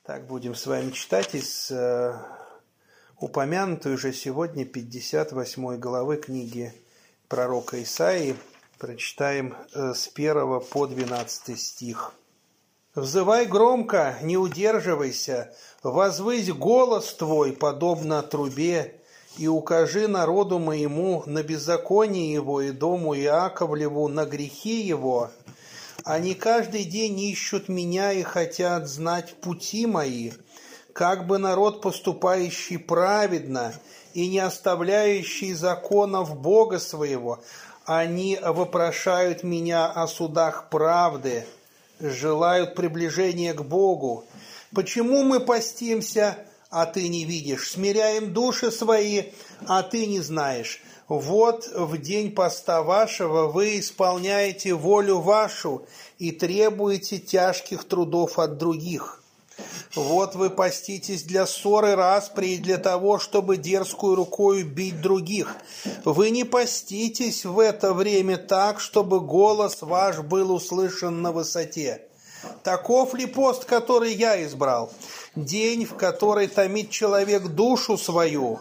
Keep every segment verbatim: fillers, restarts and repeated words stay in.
Так, будем с вами читать из э, упомянутой уже сегодня пятьдесят восьмой главы книги пророка Исаии. Прочитаем э, с первого по двенадцатый стих. «Взывай громко, не удерживайся, возвысь голос твой, подобно трубе, и укажи народу моему на беззаконие его и дому Иаковлеву на грехи его. Они каждый день ищут меня и хотят знать пути мои, как бы народ, поступающий праведно и не оставляющий законов Бога своего. Они вопрошают меня о судах правды, желают приближения к Богу. Почему мы постимся, а ты не видишь? Смиряем души свои, а ты не знаешь. Вот в день поста вашего вы исполняете волю вашу и требуете тяжких трудов от других. Вот вы поститесь для ссоры распри и для того, чтобы дерзкую рукою бить других. Вы не поститесь в это время так, чтобы голос ваш был услышан на высоте. Таков ли пост, который я избрал? День, в который томит человек душу свою,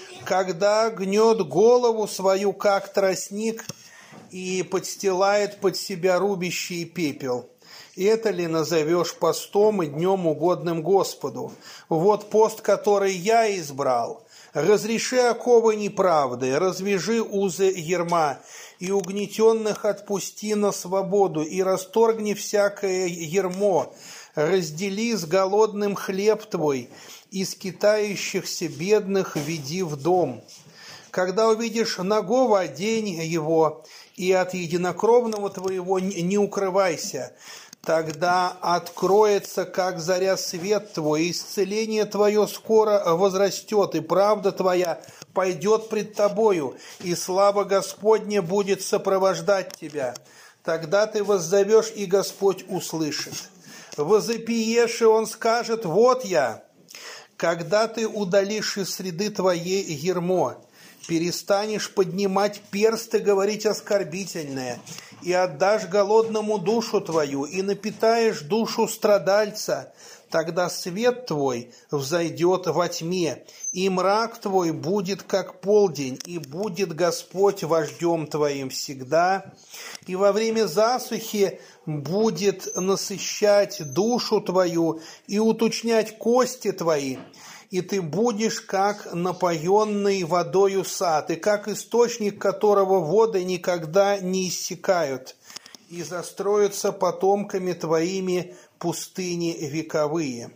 когда гнет голову свою, как тростник, и подстилает под себя рубящий пепел. Это ли назовешь постом и днем угодным Господу? Вот пост, который я избрал. Разреши оковы неправды, развяжи узы ярма, и угнетенных отпусти на свободу, и расторгни всякое ярмо. Раздели с голодным хлеб твой, и скитающихся бедных веди в дом. Когда увидишь нагого, одень его, и от единокровного твоего не укрывайся. Тогда откроется, как заря, свет твой, и исцеление твое скоро возрастет, и правда твоя пойдет пред тобою, и слава Господня будет сопровождать тебя. Тогда ты воззовешь, и Господь услышит. Возопиешь, и Он скажет: вот я. Когда ты удалишь из среды твоей ярмо, перестанешь поднимать перст и говорить оскорбительное, и отдашь голодному душу твою, и напитаешь душу страдальца, тогда свет твой взойдет во тьме, и мрак твой будет как полдень, и будет Господь вождем твоим всегда, и во время засухи будет насыщать душу твою и уточнять кости твои, и ты будешь как напоенный водою сад, и как источник, которого воды никогда не иссякают, и застроятся потомками твоими пустыни вековые.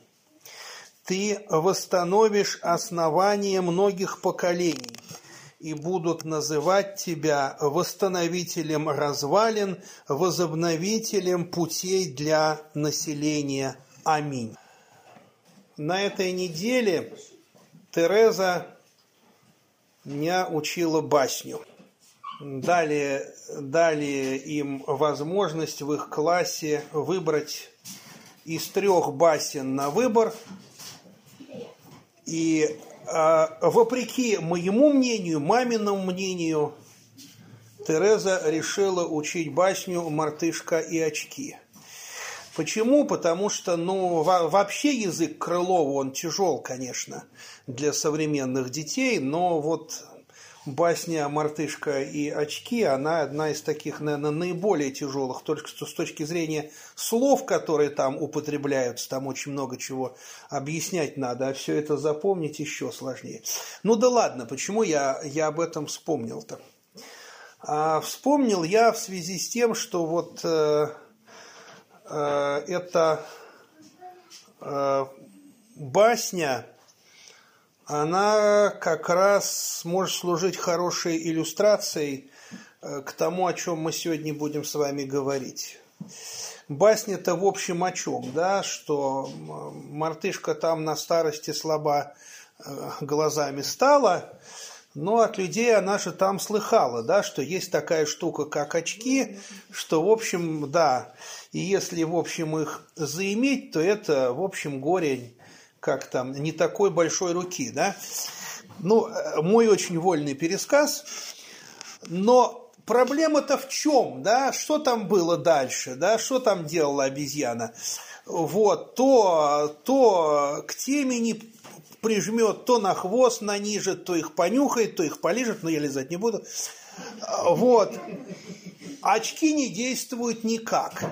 Ты восстановишь основание многих поколений, и будут называть тебя восстановителем развалин, возобновителем путей для населения. Аминь. На этой неделе Тереза меня учила басню. Дали, дали им возможность в их классе выбрать из трех басен на выбор. И э, вопреки моему мнению, маминому мнению, Тереза решила учить басню «Мартышка и очки». Почему? Потому что, ну, вообще язык Крылова, он тяжел, конечно, для современных детей, но вот басня «Мартышка и очки», она одна из таких, наверное, наиболее тяжелых, только что с точки зрения слов, которые там употребляются, там очень много чего объяснять надо, а все это запомнить еще сложнее. Ну да ладно, почему я, я об этом вспомнил-то? А вспомнил я в связи с тем, что вот... Э, эта э, басня, она как раз может служить хорошей иллюстрацией э, к тому, о чем мы сегодня будем с вами говорить. Басня-то в общем о чем, да, что мартышка там на старости слаба э, глазами стала, но от людей она же там слыхала, да, что есть такая штука, как очки, что, в общем, да, и если, в общем, их заиметь, то это, в общем, горе, как там, не такой большой руки, да. Ну, мой очень вольный пересказ, но проблема-то в чем, да, что там было дальше, да, что там делала обезьяна? вот, то, то к темени прижмет, то на хвост нанижет, то их понюхает, то их полижет, но я лизать не буду. Вот. Очки не действуют никак.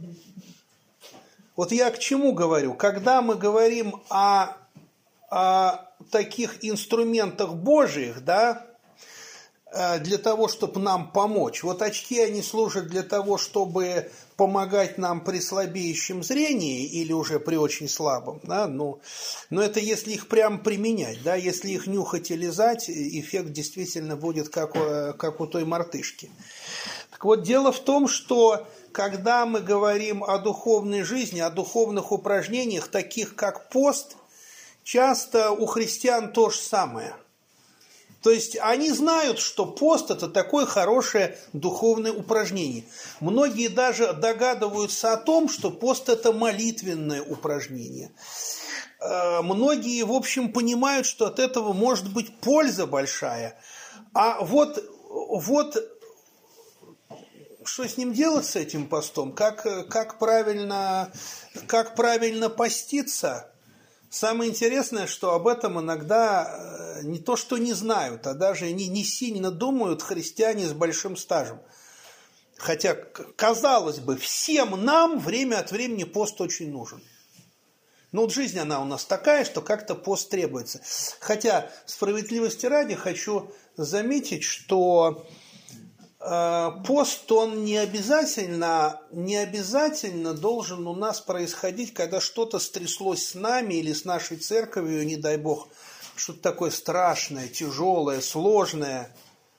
Вот я к чему говорю? Когда мы говорим о, о таких инструментах Божьих, да, для того, чтобы нам помочь. Вот очки, они служат для того, чтобы помогать нам при слабеющем зрении или уже при очень слабом. Да? Ну, но это если их прям применять. Да? Если их нюхать и лизать, эффект действительно будет как у, как у той мартышки. Так вот, дело в том, что когда мы говорим о духовной жизни, о духовных упражнениях, таких как пост, часто у христиан то же самое. То есть они знают, что пост – это такое хорошее духовное упражнение. Многие даже догадываются о том, что пост – это молитвенное упражнение. Многие, в общем, понимают, что от этого может быть польза большая. А вот, вот что с ним делать, с этим постом? Как, как, правильно, как правильно поститься? Самое интересное, что об этом иногда не то что не знают, а даже не, не сильно думают христиане с большим стажем. Хотя, казалось бы, всем нам время от времени пост очень нужен. Но вот жизнь, она у нас такая, что как-то пост требуется. Хотя, справедливости ради, хочу заметить, что пост, он не обязательно, не обязательно должен у нас происходить, когда что-то стряслось с нами или с нашей церковью, не дай бог, что-то такое страшное, тяжелое, сложное.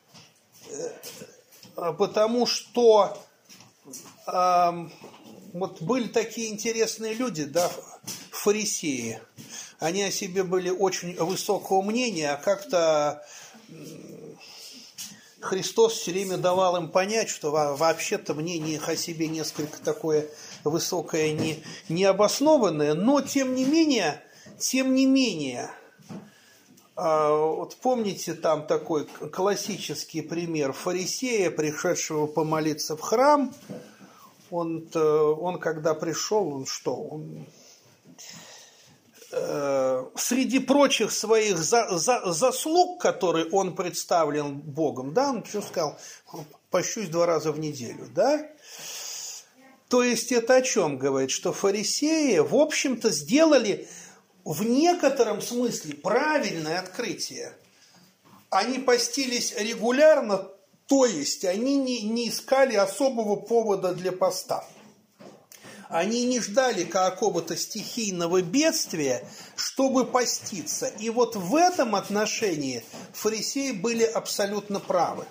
Потому что э, вот были такие интересные люди, да, фарисеи. Они о себе были очень высокого мнения, а как-то Христос все время давал им понять, что вообще-то мнение их о себе несколько такое высокое, не, необоснованное, но тем не менее, тем не менее, вот помните там такой классический пример фарисея, пришедшего помолиться в храм, он, он когда пришел, он что, он... среди прочих своих за, за, заслуг, которые он представлен Богом, да, он что сказал, пощусь два раза в неделю, да? То есть это о чем говорит? Что фарисеи, в общем-то, сделали в некотором смысле правильное открытие. Они постились регулярно, то есть они не, не искали особого повода для поста. Они не ждали какого-то стихийного бедствия, чтобы поститься. И вот в этом отношении фарисеи были абсолютно правы.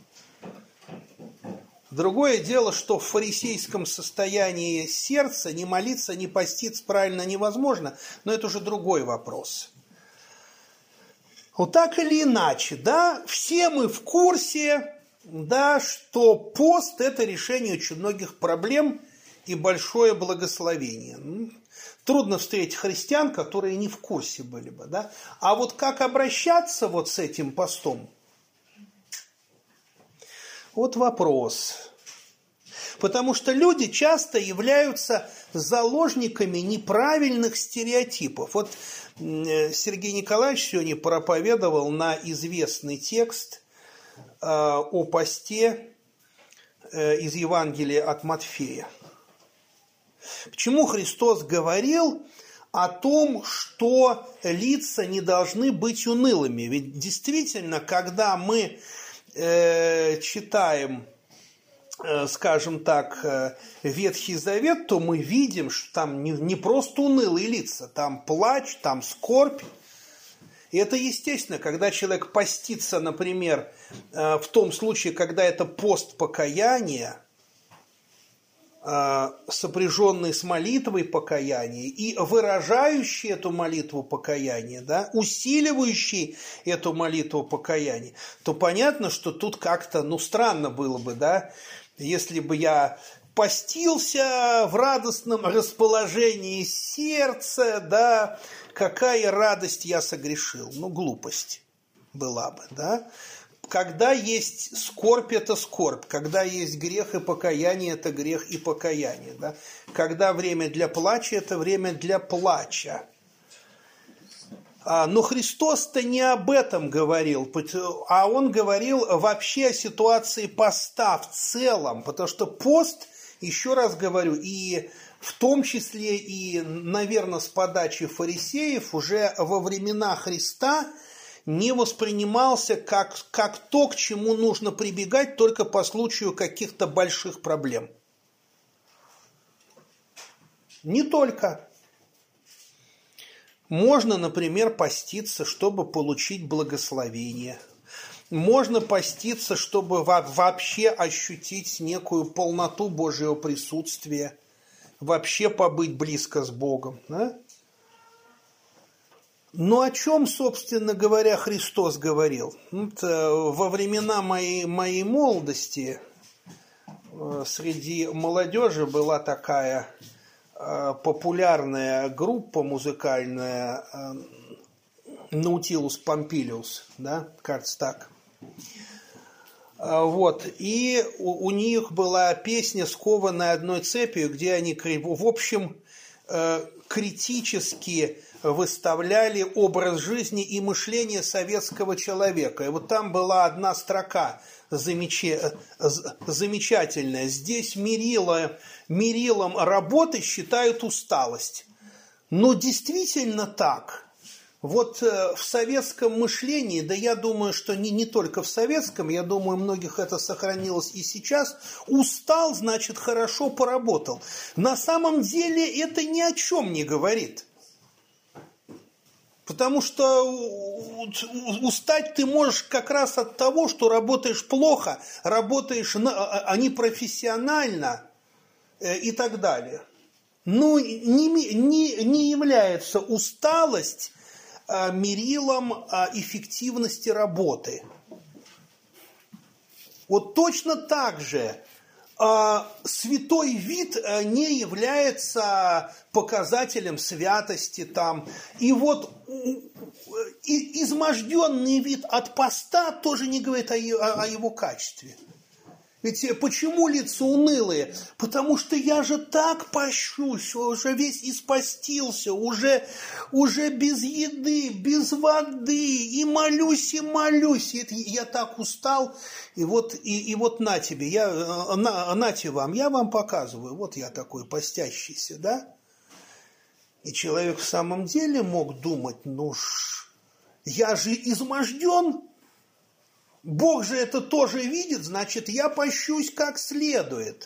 Другое дело, что в фарисейском состоянии сердца ни молиться, ни поститься правильно невозможно, но это уже другой вопрос. Вот так или иначе, да, все мы в курсе, да, что пост – это решение очень многих проблем и большое благословение. Трудно встретить христиан, которые не в курсе были бы, да? А вот как обращаться вот с этим постом? Вот вопрос. Потому что люди часто являются заложниками неправильных стереотипов. Вот Сергей Николаевич сегодня проповедовал на известный текст о посте из Евангелия от Матфея. Почему Христос говорил о том, что лица не должны быть унылыми? Ведь действительно, когда мы э, читаем, э, скажем так, э, Ветхий Завет, то мы видим, что там не, не просто унылые лица, там плач, там скорбь. И это естественно, когда человек постится, например, э, в том случае, когда это пост покаяния, сопряженный с молитвой покаяния и выражающий эту молитву покаяния, да, усиливающий эту молитву покаяния, то понятно, что тут как-то, ну, странно было бы, да, если бы я постился в радостном расположении сердца, да, какая радость я согрешил, ну, глупость была бы, да. когда есть скорбь, это скорбь. Когда есть грех и покаяние, это грех и покаяние. Да? Когда время для плача, это время для плача. Но Христос-то не об этом говорил, а Он говорил вообще о ситуации поста в целом. Потому что пост, еще раз говорю, и в том числе и, наверное, с подачи фарисеев, уже во времена Христа не воспринимался как, как то, к чему нужно прибегать только по случаю каких-то больших проблем. Не только. Можно, например, поститься, чтобы получить благословение. Можно поститься, чтобы вообще ощутить некую полноту Божьего присутствия, вообще побыть близко с Богом. Да? Но о чем, собственно говоря, Христос говорил? Вот, во времена моей, моей молодости среди молодежи была такая популярная группа музыкальная Наутилус Помпилиус, да, кажется так. Вот, и у, у них была песня «Скованная одной цепью», где они, в общем, критически выставляли образ жизни и мышление советского человека. И вот там была одна строка замеча... замечательная. Здесь мерило, мерилом работы считают усталость. Но действительно так. Вот в советском мышлении, да я думаю, что не, не только в советском, я думаю, у многих это сохранилось и сейчас, устал, значит, хорошо поработал. На самом деле это ни о чем не говорит. Потому что устать ты можешь как раз от того, что работаешь плохо, работаешь а не профессионально и так далее. Но не, не, не является усталость мерилом эффективности работы. Вот точно так же святой вид не является показателем святости там. И вот изможденный вид от поста тоже не говорит о его качестве. Ведь почему лица унылые? Потому что я же так пощусь, уже весь испостился, уже, уже без еды, без воды, и молюсь, и молюсь. И я так устал, и вот, и, и вот на тебе, я, на, нате вам, я вам показываю, вот я такой постящийся, да? И человек в самом деле мог думать, ну ж, я же изможден. Бог же это тоже видит, значит, я пощусь как следует.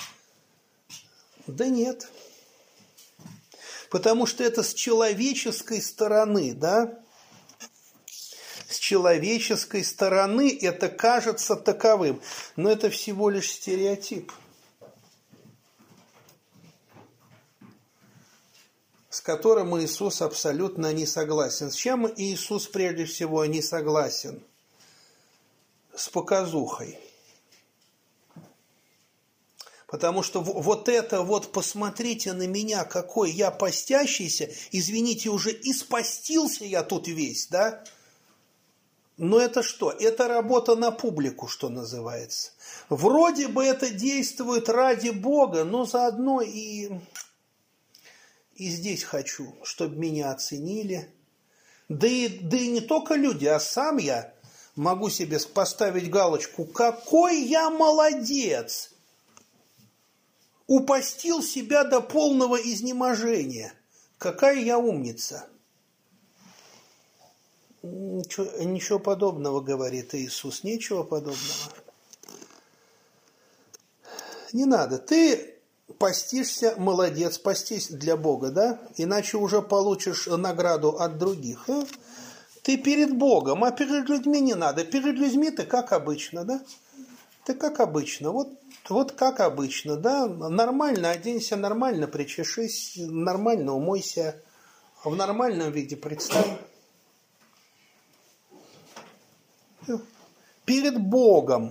Да нет. Потому что это с человеческой стороны, да? С человеческой стороны это кажется таковым. Но это всего лишь стереотип, с которым Иисус абсолютно не согласен. С чем Иисус прежде всего не согласен? С показухой. Потому что вот это вот, посмотрите на меня, какой я постящийся, извините, уже испостился я тут весь, да? Но это что? Это работа на публику, что называется. Вроде бы это действует ради Бога, но заодно и, и здесь хочу, чтобы меня оценили. Да и, да и не только люди, а сам я могу себе поставить галочку, какой я молодец! Упостил себя до полного изнеможения. Какая я умница! Ничего, ничего подобного, говорит Иисус, ничего подобного. Не надо. Ты постишься, молодец, постись для Бога, да? Иначе уже получишь награду от других, а? Ты перед Богом, а перед людьми не надо. Перед людьми ты как обычно, да? Ты как обычно, вот, вот как обычно, да? Нормально оденься, нормально причешись, нормально умойся, в нормальном виде представь. Перед Богом.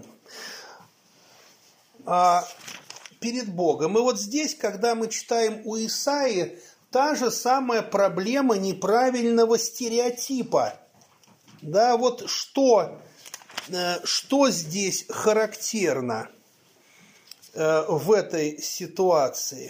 А, перед Богом. И вот здесь, когда мы читаем у Исаии, та же самая проблема неправильного стереотипа. Да, вот что что здесь характерно в этой ситуации?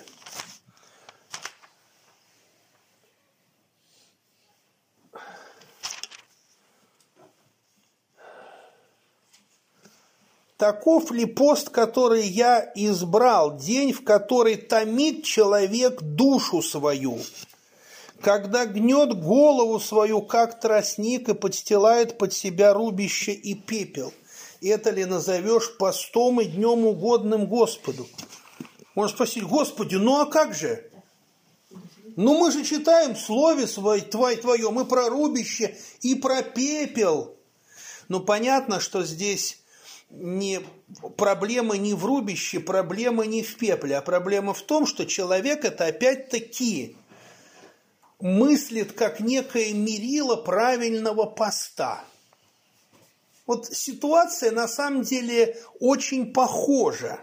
Таков ли пост, который я избрал, день, в который томит человек душу свою, когда гнет голову свою, как тростник, и подстилает под себя рубище и пепел? Это ли назовешь постом и днем угодным Господу? Можно спросить: Господи, ну а как же? Ну мы же читаем в Слове Твоем и про рубище, и про пепел. Ну понятно, что здесь не, проблема не в рубище, проблема не в пепле, а проблема в том, что человек это опять-таки мыслит как некое мерило правильного поста. Вот ситуация на самом деле очень похожа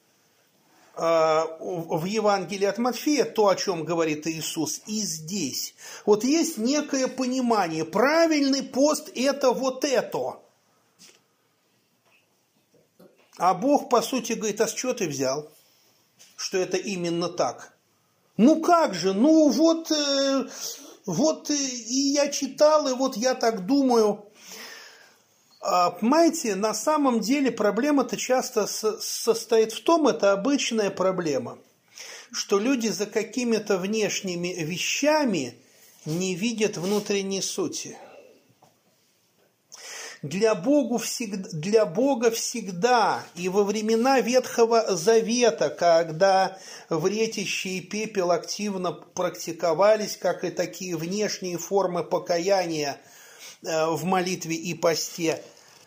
в Евангелии от Матфея, то, о чем говорит Иисус, и здесь. Вот есть некое понимание, правильный пост – это вот это. А Бог, по сути, говорит: а с чего ты взял, что это именно так? Ну как же, ну вот, э, вот и я читал, и вот я так думаю. А, понимаете, на самом деле проблема-то часто со- состоит в том, это обычная проблема, что люди за какими-то внешними вещами не видят внутренней сути. Для Бога, всегда, для Бога всегда и во времена Ветхого Завета, когда вретище и пепел активно практиковались, как и такие внешние формы покаяния в молитве и посте,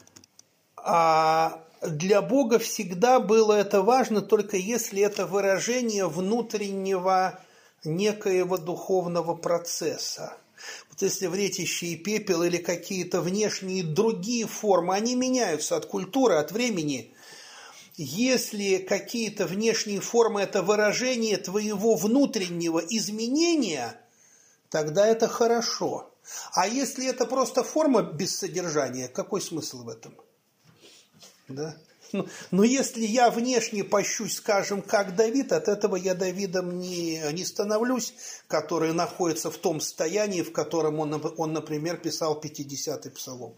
а для Бога всегда было это важно, только если это выражение внутреннего некоего духовного процесса. Вот если вретище и пепел или какие-то внешние другие формы, они меняются от культуры, от времени. Если какие-то внешние формы – это выражение твоего внутреннего изменения, тогда это хорошо. А если это просто форма без содержания, какой смысл в этом? Да? Но если я внешне пощусь, скажем, как Давид, от этого я Давидом не, не становлюсь, который находится в том состоянии, в котором он, он, например, писал пятидесятый псалом.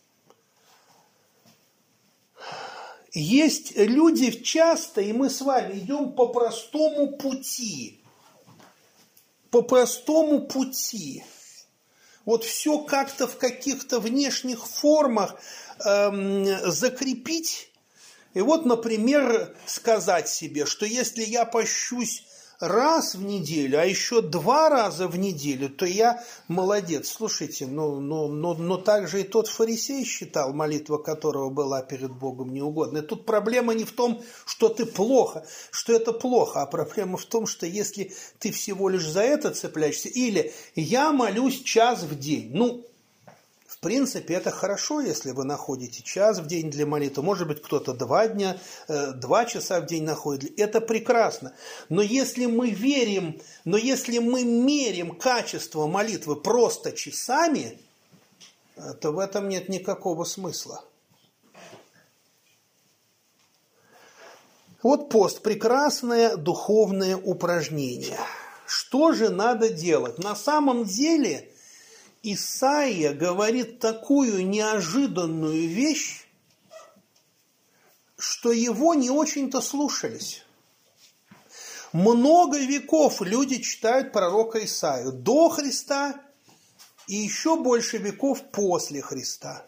Есть люди часто, и мы с вами идем по простому пути. По простому пути. Вот все как-то в каких-то внешних формах эм, закрепить. И вот, например, сказать себе, что если я пощусь раз в неделю, а еще два раза в неделю, то я молодец. Слушайте, ну, ну, ну, ну так же и тот фарисей считал, молитва которого была перед Богом неугодна. И тут проблема не в том, что ты плохо, что это плохо, а проблема в том, что если ты всего лишь за это цепляешься, или я молюсь час в день, ну, в принципе, это хорошо, если вы находите час в день для молитвы. Может быть, кто-то два дня, два часа в день находит. Это прекрасно. Но если мы верим, но если мы мерим качество молитвы просто часами, то в этом нет никакого смысла. Вот пост – прекрасное духовное упражнение. Что же надо делать? На самом деле Исаия говорит такую неожиданную вещь, что его не очень-то слушались. Много веков люди читают пророка Исаию до Христа и еще больше веков после Христа.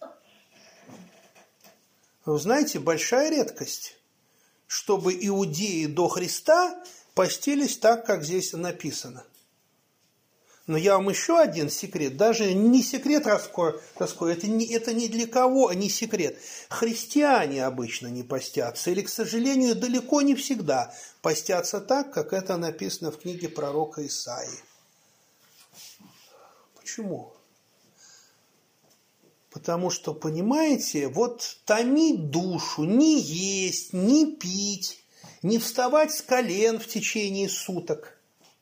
Вы знаете, большая редкость, чтобы иудеи до Христа постились так, как здесь написано. Но я вам еще один секрет, даже не секрет раскрою, это не, это не для кого, а не секрет. Христиане обычно не постятся, или, к сожалению, далеко не всегда постятся так, как это написано в книге пророка Исаии. Почему? Потому что, понимаете, вот томить душу, не есть, не пить, не вставать с колен в течение суток.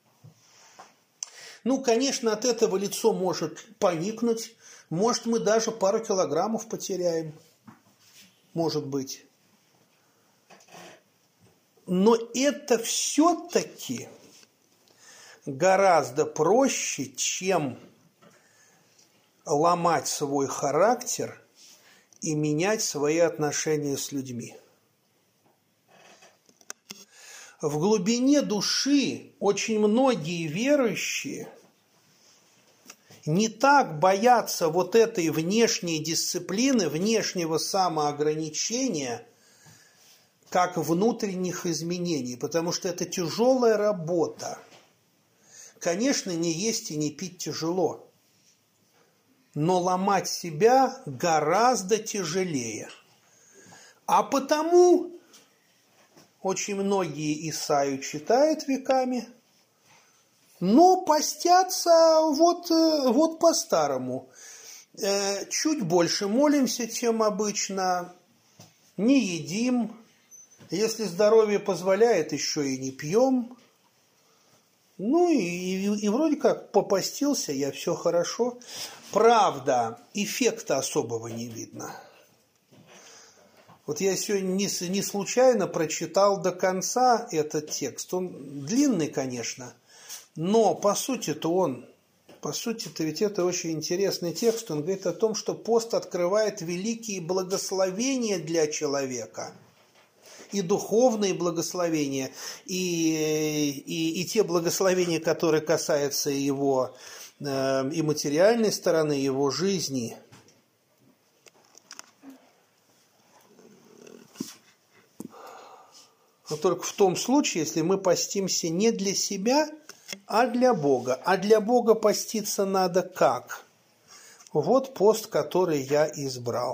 Ну, конечно, от этого лицо может поникнуть, может, мы даже пару килограммов потеряем. может быть. Но это все-таки гораздо проще, чем ломать свой характер и менять свои отношения с людьми. В глубине души очень многие верующие не так боятся вот этой внешней дисциплины, внешнего самоограничения, как внутренних изменений, потому что это тяжелая работа. Конечно, не есть и не пить тяжело, но ломать себя гораздо тяжелее. А потому очень многие Исаию читают веками, но постятся вот, вот по-старому. Чуть больше молимся, чем обычно, не едим, если здоровье позволяет, еще и не пьем. Ну и, и, и вроде как попастился я, все хорошо. Правда, эффекта особого не видно. Вот я сегодня не, не случайно прочитал до конца этот текст. Он длинный, конечно, но по сути-то он, по сути-то ведь это очень интересный текст. Он говорит о том, что пост открывает великие благословения для человека. И духовные благословения, и, и, и те благословения, которые касаются его э, и материальной стороны, его жизни. Но только в том случае, если мы постимся не для себя, а для Бога. А для Бога поститься надо как? Вот пост, который я избрал.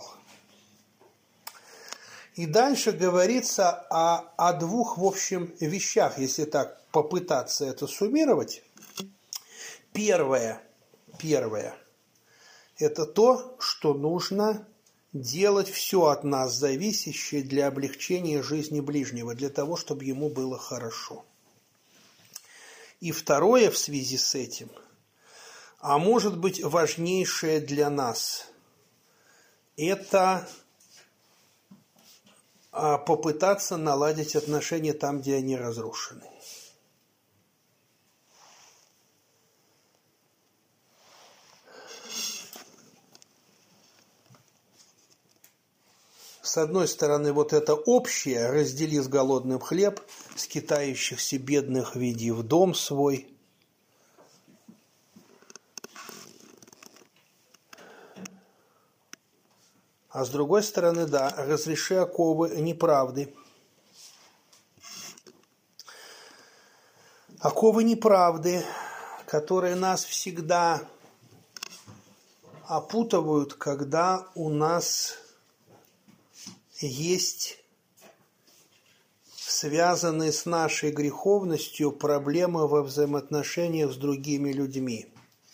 И дальше говорится о, о двух, в общем, вещах, если так попытаться это суммировать. Первое, первое – это то, что нужно делать все от нас зависящее для облегчения жизни ближнего, для того, чтобы ему было хорошо. И второе в связи с этим, а может быть важнейшее для нас, это попытаться наладить отношения там, где они разрушены. С одной стороны, вот это общее «раздели с голодным хлеб, скитающихся бедных веди в дом свой». А с другой стороны, да, разреши оковы неправды. Оковы неправды, которые нас всегда опутывают, когда у нас есть связанные с нашей греховностью проблемы во взаимоотношениях с другими людьми.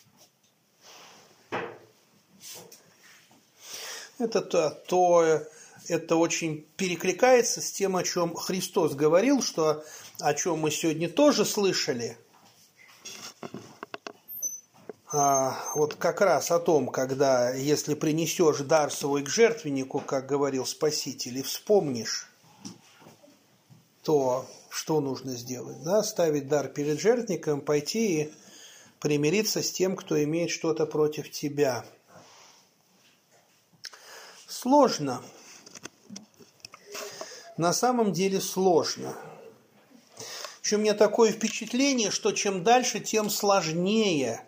Это, то, то, это очень перекликается с тем, о чем Христос говорил, что, о чем мы сегодня тоже слышали. А, вот как раз о том, когда, если принесешь дар свой к жертвеннику, как говорил Спаситель, и вспомнишь, то что нужно сделать? Да? Ставить дар перед жертвенником, пойти и примириться с тем, кто имеет что-то против тебя. Сложно. На самом деле сложно. Еще у меня такое впечатление, что чем дальше, тем сложнее.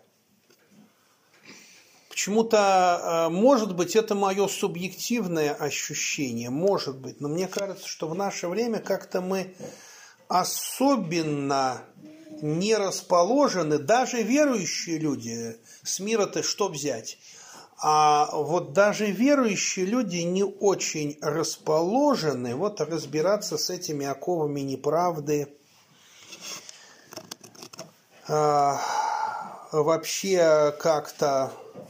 Почему-то, может быть, это мое субъективное ощущение, может быть, но мне кажется, что в наше время как-то мы особенно не расположены, даже верующие люди, с мира-то что взять? А вот даже верующие люди не очень расположены вот разбираться с этими оковами неправды, а, вообще как-то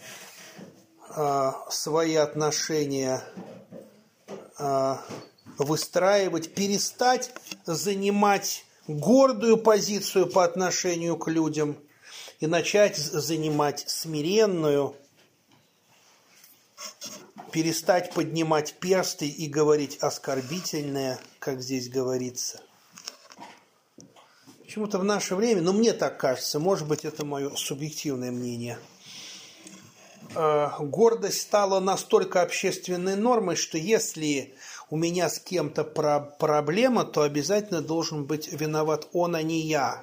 а, свои отношения а, выстраивать, перестать занимать гордую позицию по отношению к людям и начать занимать смиренную. перестать поднимать персты и говорить оскорбительное, как здесь говорится. Почему-то в наше время, ну мне так кажется, может быть, это мое субъективное мнение, гордость стала настолько общественной нормой, что если у меня с кем-то про- проблема, то обязательно должен быть виноват он, а не я.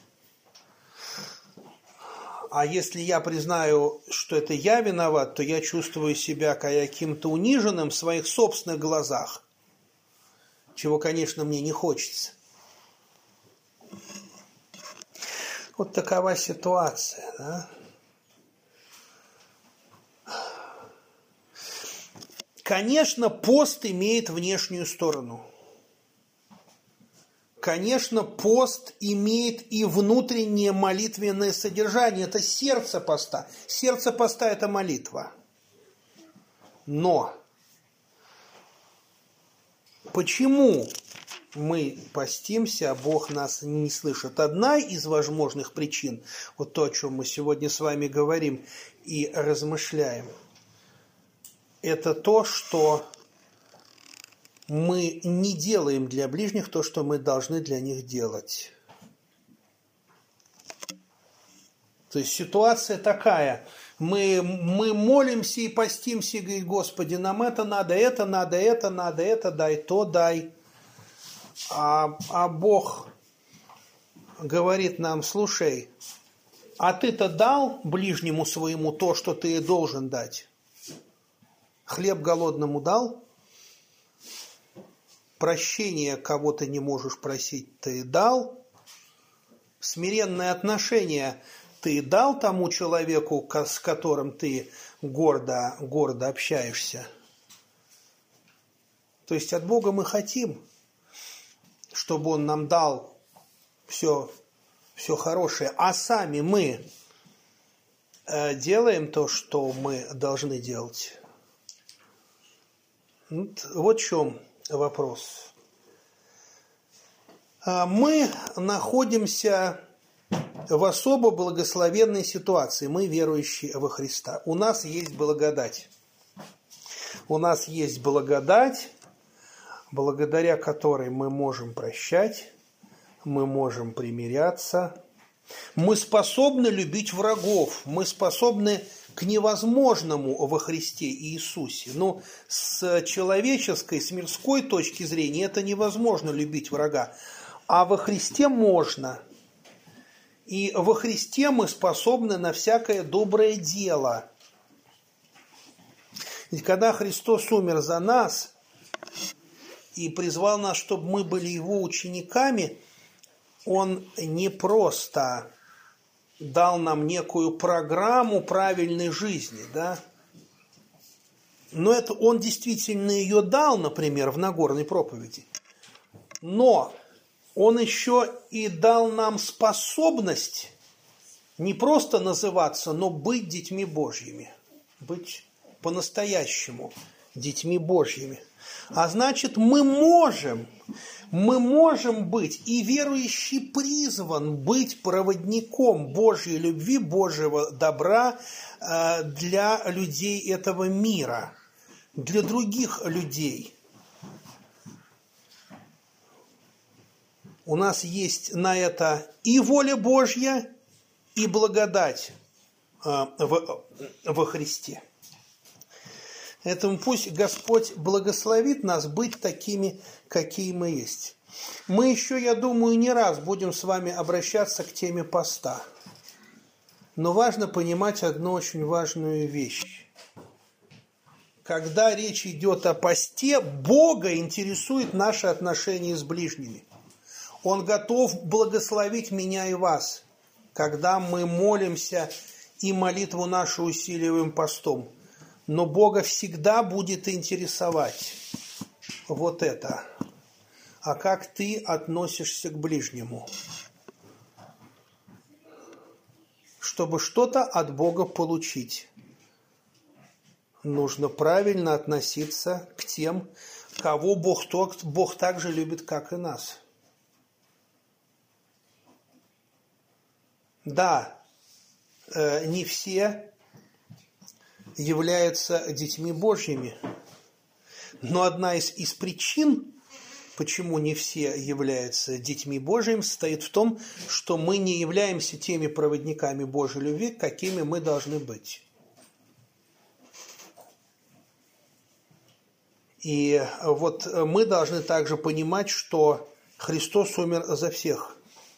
А если я признаю, что это я виноват, то я чувствую себя каким-то униженным в своих собственных глазах, чего, конечно, мне не хочется. Вот такова ситуация, да? Конечно, пост имеет внешнюю сторону. Конечно, пост имеет и внутреннее молитвенное содержание. Это сердце поста. Сердце поста – это молитва. Но почему мы постимся, а Бог нас не слышит? Одна из возможных причин, вот то, о чем мы сегодня с вами говорим и размышляем, это то, что мы не делаем для ближних то, что мы должны для них делать. То есть ситуация такая. Мы, мы молимся и постимся, и говорим: Господи, нам это надо, это надо, это надо, это дай, то дай. А, а Бог говорит нам: слушай, а ты-то дал ближнему своему то, что ты должен дать? Хлеб голодному дал? Прощение кого-то не можешь просить, ты дал? Смиренное отношение ты дал тому человеку, с которым ты гордо, гордо общаешься? То есть от Бога мы хотим, чтобы Он нам дал все, все хорошее, а сами мы делаем то, что мы должны делать. Вот в чем вопрос. Мы находимся в особо благословенной ситуации. Мы верующие во Христа. У нас есть благодать. У нас есть благодать, благодаря которой мы можем прощать, мы можем примиряться, мы способны любить врагов, мы способны к невозможному во Христе Иисусе. Но с человеческой, с мирской точки зрения это невозможно любить врага. А во Христе можно. И во Христе мы способны на всякое доброе дело. Ведь когда Христос умер за нас и призвал нас, чтобы мы были Его учениками, Он не просто дал нам некую программу правильной жизни, да? Но это Он действительно ее дал, например, в Нагорной проповеди. Но Он еще и дал нам способность не просто называться, но быть детьми Божьими, быть по-настоящему детьми Божьими. А значит, мы можем, мы можем быть, и верующий призван быть проводником Божьей любви, Божьего добра для людей этого мира, для других людей. У нас есть на это и воля Божья, и благодать во Христе. Поэтому пусть Господь благословит нас быть такими, какие мы есть. Мы еще, я думаю, не раз будем с вами обращаться к теме поста. Но важно понимать одну очень важную вещь. Когда речь идет о посте, Бога интересует наше отношение с ближними. Он готов благословить меня и вас, когда мы молимся и молитву нашу усиливаем постом. Но Бога всегда будет интересовать вот это. А как ты относишься к ближнему? Чтобы что-то от Бога получить, нужно правильно относиться к тем, кого Бог, тот, Бог так же любит, как и нас. Да, не все являются детьми Божьими. Но одна из, из причин, почему не все являются детьми Божьими, состоит в том, что мы не являемся теми проводниками Божьей любви, какими мы должны быть. И вот мы должны также понимать, что Христос умер за всех.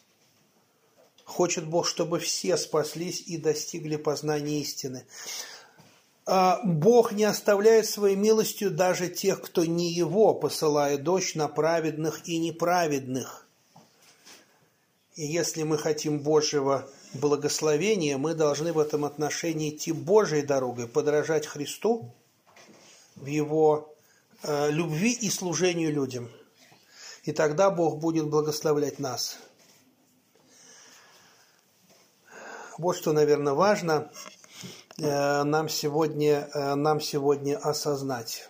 Хочет Бог, чтобы все спаслись и достигли познания истины. Бог не оставляет своей милостью даже тех, кто не Его, посылая дождь на праведных и неправедных. И если мы хотим Божьего благословения, мы должны в этом отношении идти Божьей дорогой, подражать Христу в Его любви и служению людям. И тогда Бог будет благословлять нас. Вот что, наверное, важно нам сегодня, нам сегодня осознать.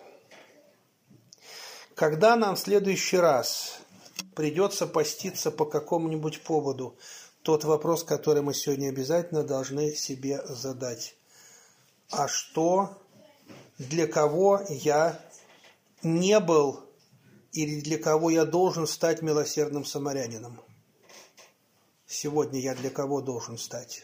Когда нам в следующий раз придется поститься по какому-нибудь поводу, тот вопрос, который мы сегодня обязательно должны себе задать. А что, для кого я не был или для кого я должен стать милосердным самарянином? Сегодня я для кого должен стать?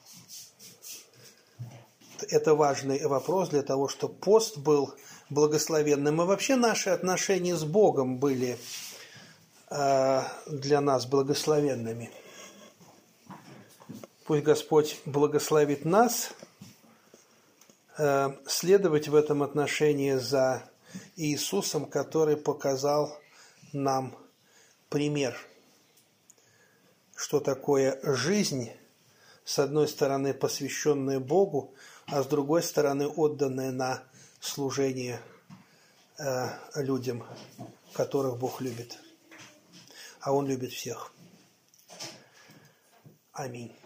Это важный вопрос для того, чтобы пост был благословенным. И вообще наши отношения с Богом были э, для нас благословенными. Пусть Господь благословит нас э, следовать в этом отношении за Иисусом, который показал нам пример, что такое жизнь, с одной стороны посвященная Богу, а с другой стороны отданная на служение э, людям, которых Бог любит. А Он любит всех. Аминь.